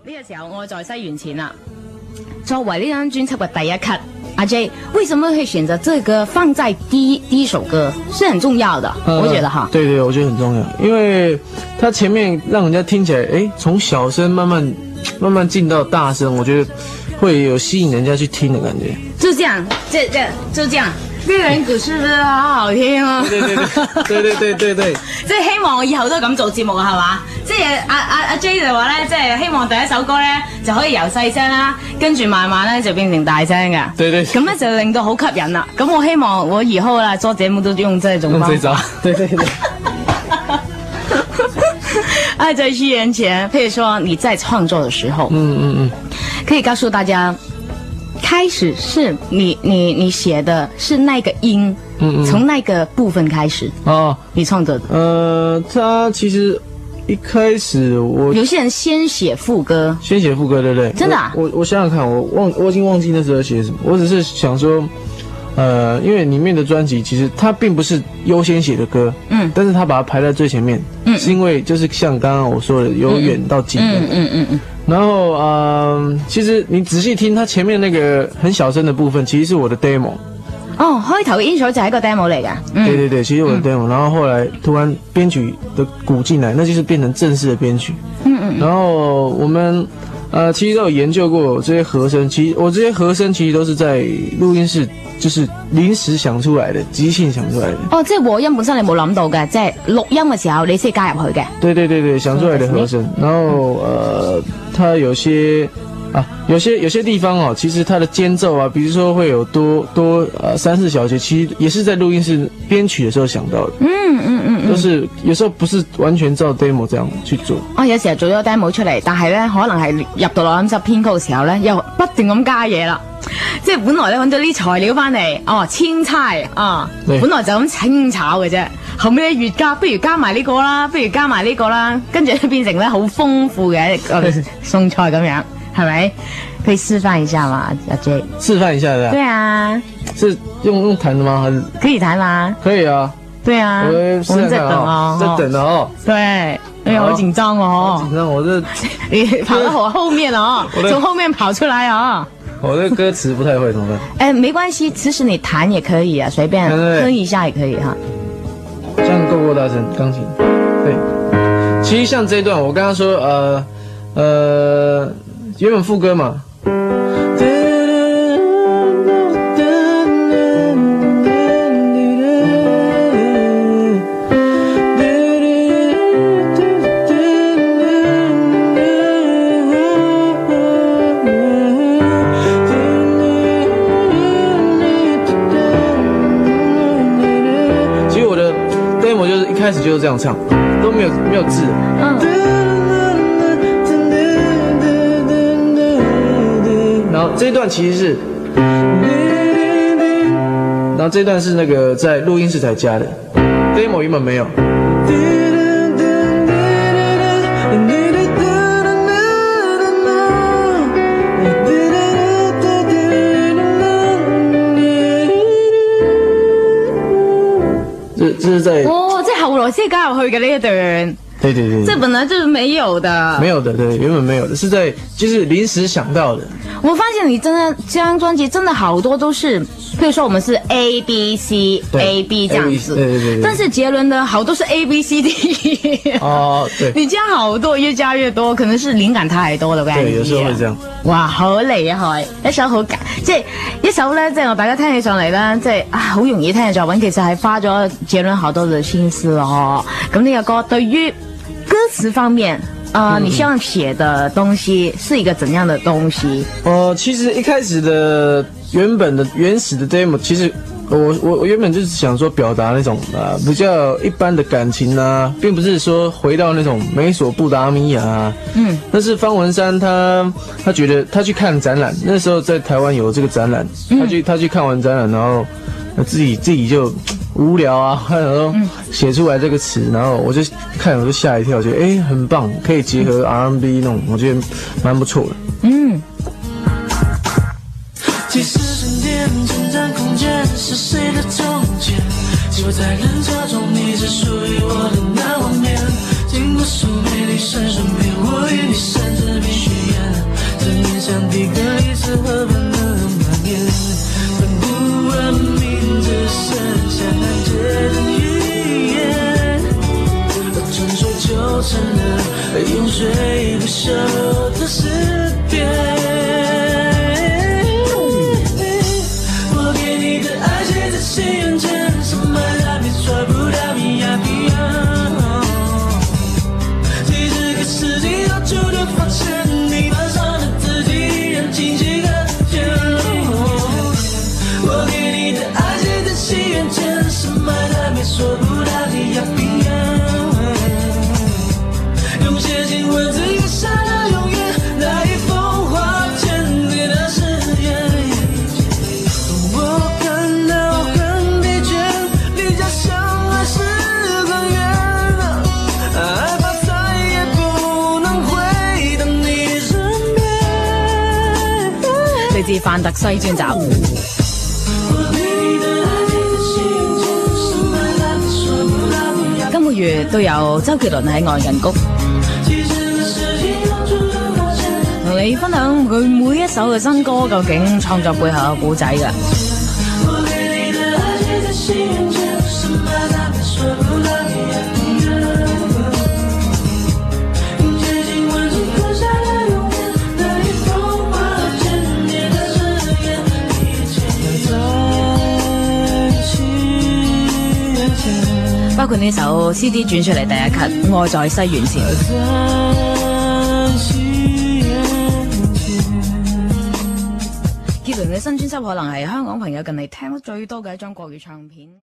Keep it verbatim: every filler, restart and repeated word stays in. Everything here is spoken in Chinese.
呢個時候我在西元前啦，作為呢張專輯嘅第一 cut， 阿 J 為什麼會選擇這個放在第一第一首歌，是很重要的，呃、我覺得哈。 對對，我覺得很重要，因為它前面讓人家聽起來，誒，從小聲慢慢慢慢進到大聲，我覺得會有吸引人家去聽的感覺。 就這樣，這這就這樣。呢個人故是不是好好聽啊？ 對對對對對對對對， 即係希望我以後都咁做節目啊，係嘛？即係阿阿阿 J 就話咧，即係希望第一首歌咧就可以由細聲啦，跟住慢慢咧就變成大聲嘅。 對對。 咁咧就令到好吸引啦。咁我希望我以後啦做節目都用這種方法。 用這招。對對對。 啊，在西元前，譬如說你在創作的時候， 嗯嗯嗯， 可以告訴大家。開始是你你你寫的是那個音，嗯嗯，從那個部分開始哦，你創作的。呃，他其實一開始我有些人先寫副歌，先寫副歌，對不對？真的啊？我我，我想想看，我忘我已經忘記那時候寫什麼，我只是想說，呃，因為裡面的專輯其實它並不是優先寫的歌，嗯，但是他把它排在最前面，嗯，是因為就是像剛剛我說的由遠到近的，嗯嗯嗯嗯。然後，嗯、呃，其實你仔細聽，它前面那個很小聲的部分，其實是我的 demo。哦，開頭嘅 intro 就係一個 demo 嚟㗎。嗯、對對對，其實我的 demo、嗯。然後後來突然編曲的鼓進來，那就是變成正式的編曲。嗯嗯。然後我們，呃，其實都有研究過這些和聲，其實我這些和聲其實都是在錄音室，就是臨時想出來的，即興想出來的。哦，即係和音本身你冇諗到嘅，即係錄音嘅時候你先加入去嘅。對對對對，想出來的和聲。然後，呃。它有些啊，有些有些地方哦，其實它的間奏啊，比如說會有多多呃三四小節，其實也是在錄音室編曲的時候想到的。嗯嗯嗯嗯，就是有時候不是完全照 demo 這樣去做。哦，有時候做咗 demo 出嚟，但係咧可能係入到錄音室編曲嘅時候咧，又不斷咁加嘢啦。即係本來咧揾咗啲材料翻嚟，哦，青菜啊，本來就咁清炒嘅啫。後尾越加，不如加埋呢個啦，不如加埋呢個啦，跟住變成咧好豐富嘅一個餸菜咁樣，係咪？可以示範一下嘛，阿 J？ 示範一下的。對啊。是用用彈的嗎？還是可以彈嗎？可以啊。對啊。我們在等哦，在等哦。對，哎呀，好緊張哦。好緊張，我這你跑到我後面哦，從後面跑出來哦。我這歌詞不太會，怎麼辦？哎，沒關係，其實你彈也可以啊，隨便哼一下也可以哈。這樣夠不夠大聲？鋼琴，對。其實像這一段，我剛剛說，呃，呃，原本副歌嘛。一開始就是這樣唱，都沒有沒有字。嗯。然後這一段其實是，然後這一段是那個在錄音室才加的 ，demo 原本沒有。這這是在。後來先加入去嘅呢一段，對對對，這本來就是沒有的，沒有的，對，原本沒有的，是在就是臨時想到的。我發現你真的這張專輯真的好多都是，譬如說我們是 A B C A B 這樣子，對對對，但是傑倫的好多是 A B C D。哦，對，你加好多，越加越多，可能是靈感太多了，對，有時候會這樣。哇，好厲害，一首好簡，即係一首咧，即係我大家聽起上嚟咧，即係啊，好容易聽嘅作品，其實係花咗傑倫好多嘅心思咯。咁呢個歌對於歌詞方面，啊、呃，嗯、你希望寫的東西是一個怎樣的東西？呃，其實一開始的原本的原始的 demo， 其實我我我原本就是想說表達那種啊、呃、比較一般的感情啊，並不是說回到那種美索不達米亞啊。嗯，但是方文山他他覺得他去看展覽，那時候在台灣有這個展覽，他去他去看完展覽，然後自己自己就無聊啊，然後寫出來這個詞，然後我就看我就嚇一跳，覺得誒很棒，可以結合 R and B 那種，我覺得蠻不錯的。嗯。其實沉澱成長空間是誰的中間？機會在人潮中，你是屬於我的那畫面。經過數美麗閃爍，沒有我與你甚至必須要。 不舍的诗篇。我给你的爱写在心愿前，什么都别说不到你呀你呀。几十个世纪都注定发现，你扮上的自己让亲戚可见。我给你的爱写在心愿前，什么都别说不到你呀你呀。用写进文字写下了永远，那一封花千叠的誓言。我感到很疲倦，离家乡还是很远，害怕再也不能回到你身边。 嚟自范特西專集。今個月都有周杰倫喺愛人谷，同你分享佢每一首嘅新歌究竟創作背後有故仔㗎。包括呢首 C D 轉出嚟第一級《愛在西元前》。傑倫嘅新專輯可能係香港朋友近嚟聽得最多嘅一張國語唱片。